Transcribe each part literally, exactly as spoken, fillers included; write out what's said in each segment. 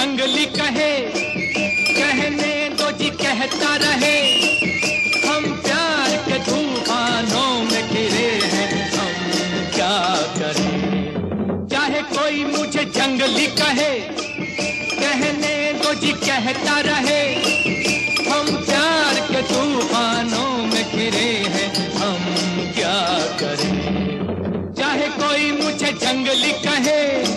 जंगली कहे, कहने दो जी कहता रहे। हम प्यार के तूफानों में घिरे हैं, हम क्या करें। चाहे कोई मुझे जंगली कहे, कहने दो जी कहता रहे। हम प्यार के तूफानों में घिरे हैं, हम क्या करें। चाहे कोई मुझे जंगली कहे।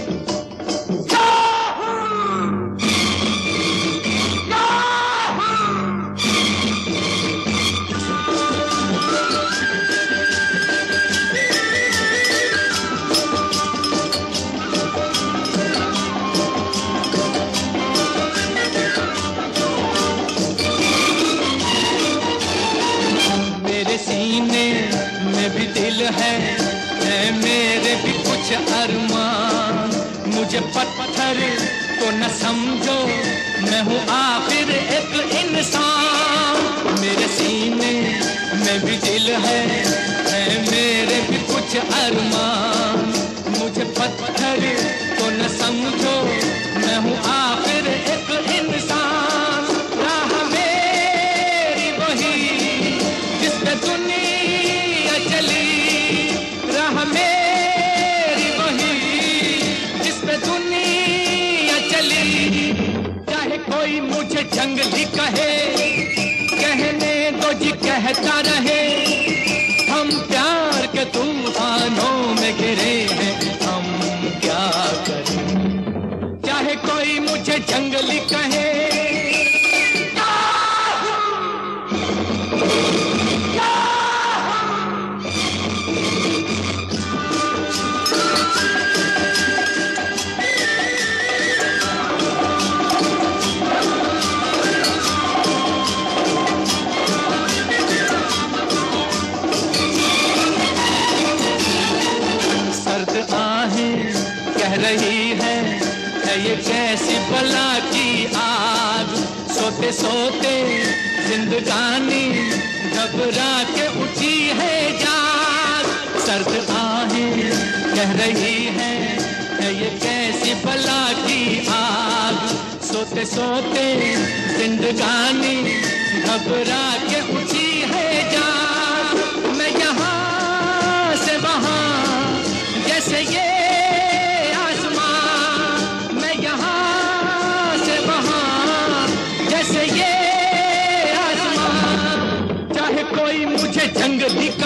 सीने में भी दिल है, है मेरे भी कुछ अरमान। मुझे पत्थर तो न समझो, मैं हूँ आखिर एक इंसान। मेरे सीने में भी दिल है, है मेरे भी कुछ अरमान। मुझे पत्थर तो न समझो, मैं हूँ आखिर एक इंसान। राह मेरी वही जिस पे दुनिया चली, राह मेरी वही जिस पे दुनिया चली। चाहे कोई मुझे जंगली कहे, कहने दो जी कहता रहे। हम प्यार के तूफानों में घिरे हैं, हम क्या करें। चाहे कोई मुझे जंगली कहे। कह रही है, है ये कैसी बला की आग। सोते सोते जिंदगानी घबरा के उठी है जाग। सर्द आहें कह रही है, है ये कैसी बला की आग। सोते सोते जिंदगानी घबरा के उठी है जाग। मैं यहाँ से वहाँ जैसे ये जंगली